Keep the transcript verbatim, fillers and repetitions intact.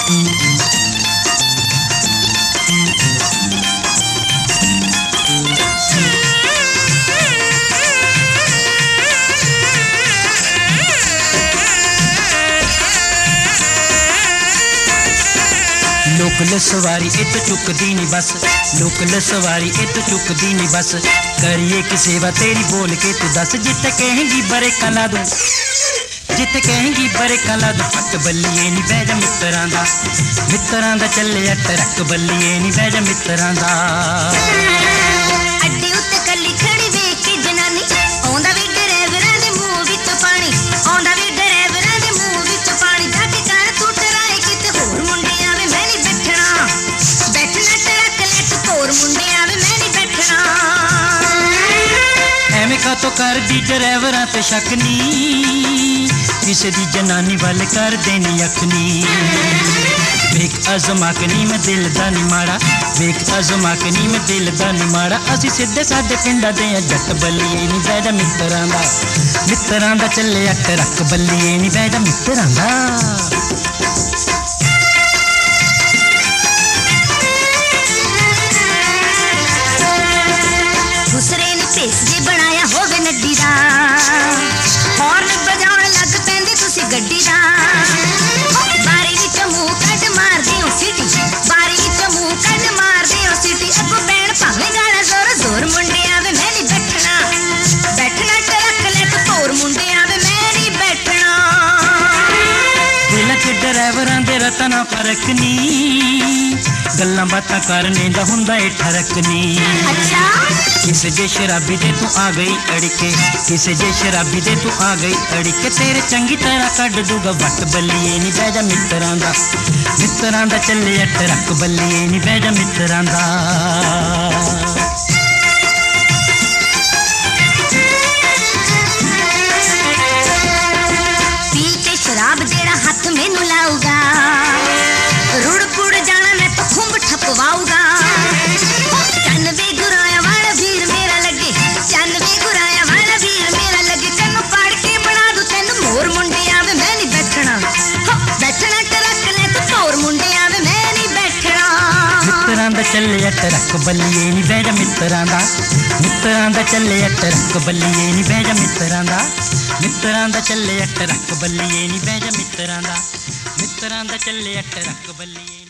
Local सवारी इत चुकदी नहीं बस, लोकल सवारी इत चुकदी नहीं बस। करिए कि सेवा तेरी बोल के तू दस, जित कहेंगी बरे कला दूं, जित कहेंगी बरे कला दूं। फट बल्लिए नी बह जा मित्तरां दा, मित्तरां दा चले ट्रक बल्लिए नी बह जा मित्तरां दा। अड्डे उत्ते कल्ली खड़ी वेख के जनानी, आउंदा वी ड्राइवरां दे मूंह विच पानी, आउंदा वी ड्राइवरां दे मूंह विच पानी। जाके कर तू टराए किते होर मुंडे आवे, मैं नहीं बैठना, बैठना ट्रक लैट होर मुंडे आवे, मैं नहीं बैठना। एवें का तो कर दी ड्राइवरां ते शक नी, किसे दी जनानी वाल कर देनी अखनी। वेख अजमा के नी मैं दिल दा नी माड़ा, वेख अजमा के नी मैं दिल दा नी माड़ा। असी सीधे साडे पिंडा दे जट बल्लिए नी बह जा मित्तरां दा, मित्तरां दा चले ट्रक बल्लिए नी बह जा मित्तरां दा। दूसरे ने भेस जे बनाया होवे नड्डी दा, हॉर्न बजाउण लग पैंदे तुसी गड्डी दा। बारी विच मूंह कढ मारदे हो सीटी, बारी विच मूंह कढ मारदे हो सीटी। अगो बैण भावें गाना जोर जोर मुंडे आवे, मैं नहीं बैठना, बैठना ट्रक लैट होर मुंडे आवे, मैं नहीं बैठना। दिल च ड्राइवरां दे रतना फर्क नी, गल्लां बातां करने दा हुंदा ए ठरक नी। अच्छा किसे जे शराबी दे तू आ गई अड़के, किसे जे शराबी दे तू आ गई अड़के। तेरे चंगी तरह कढ दूगा वट बल्लिए नी बह जा मित्तरां दा, मित्तरां दा चले ट्रक बल्लिए नी बह जा मित्तरां दा। पी के शराब जेड़ा हथ मैनू लाऊगा, रुड़ पुड़ जाना मैं तो खुंब ठपवाऊगा। चन वे गुराया वाला वीर मेरा लगे, चन वे गुराया वाला वीर मेरा लगे। तेनू पाड़ के बना दूं तेनू मोर मुंडे आवे, मैं नहीं बैठना, हो बैठना ट्रक ले तू होर मुंडे आवे, मैं नहीं बैठना। मित्तरां दा चले ट्रक बल्लिए नी बह जा मित्तरां दा, मित्तरां दा चले ट्रक बल्लिए नी बह जा मित्तरां दा। मित्तरां दा चले ट्रक बल्लिए नी बह जा मित्तरां दा, मित्तरां दा चले ट्रक बल्लिए।